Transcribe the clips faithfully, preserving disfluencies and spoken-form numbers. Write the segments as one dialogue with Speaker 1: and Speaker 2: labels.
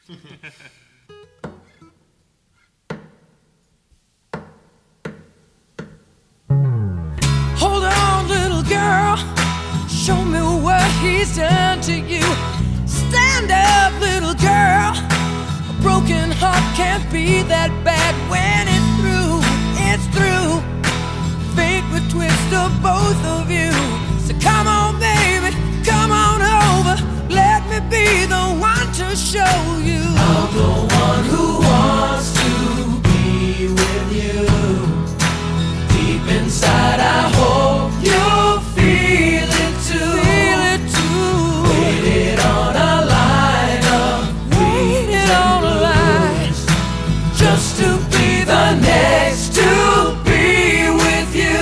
Speaker 1: Hold on, little girl, show me what he's done to you. Stand up, little girl, a broken heart can't be that bad. When it's through, it's through. Fate would twist of both of you. So come on, baby, come on over. Let me be the one to show you.
Speaker 2: I'm the one who wants to be with you. Deep inside, I hope you feel it too.
Speaker 1: Feel it too.
Speaker 2: Waited on a line of
Speaker 1: Waited on a line
Speaker 2: just to be the next to be with you.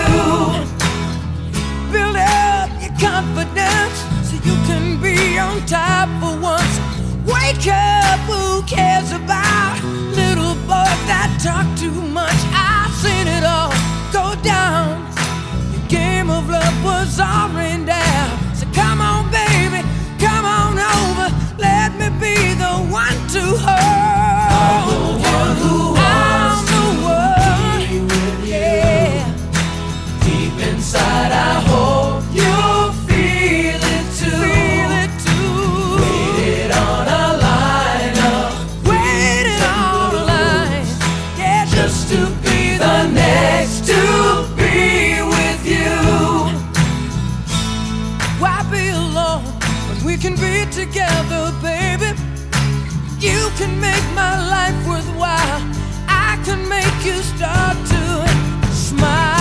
Speaker 1: Build up your confidence so you can be on top for once. Wake up, who cares about little boys that talk too much? I've seen it all go down. Your game of love was all rained down. So come on, baby, come on over. Let me be the one to hold you.
Speaker 2: I'm the one who
Speaker 1: I'm
Speaker 2: wants
Speaker 1: the one.
Speaker 2: to be with you.
Speaker 1: Yeah.
Speaker 2: Deep inside, I hope you feel it too.
Speaker 1: Feel it too.
Speaker 2: Waited on a line of
Speaker 1: Waiting on the line, yeah,
Speaker 2: just to be the next to be with you.
Speaker 1: why be alone when we can be together, baby? You can make my life worthwhile. I can make you start to smile.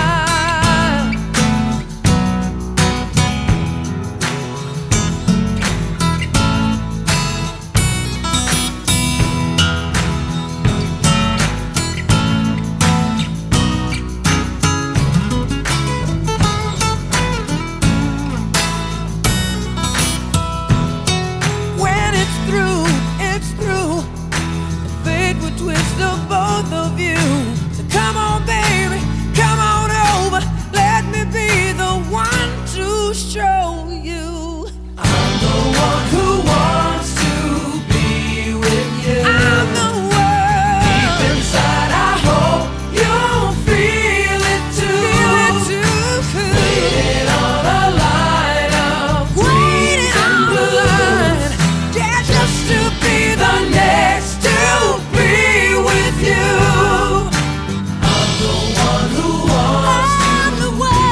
Speaker 1: When it's through, it's through. The fate would twist of both of you. So come on, baby, come on over. Let me be the one to show you.
Speaker 2: I'm the one who wants to be with you.
Speaker 1: I'm the
Speaker 2: Deep
Speaker 1: one.
Speaker 2: inside, I hope you feel it too.
Speaker 1: Feel it too.
Speaker 2: Waited on a line of
Speaker 1: Waiting on the line, yeah, just to be the next to be with you.
Speaker 2: I'm the one who wants
Speaker 1: I'm the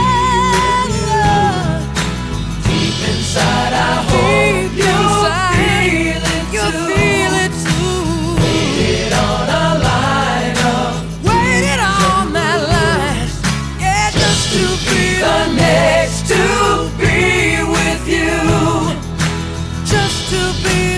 Speaker 1: one.
Speaker 2: deep inside, I hope
Speaker 1: Deep
Speaker 2: you
Speaker 1: inside,
Speaker 2: feel it
Speaker 1: you
Speaker 2: too.
Speaker 1: feel it too.
Speaker 2: Waited on a line of
Speaker 1: Waited on that line, yeah, just to be
Speaker 2: the next to be with you.
Speaker 1: just to be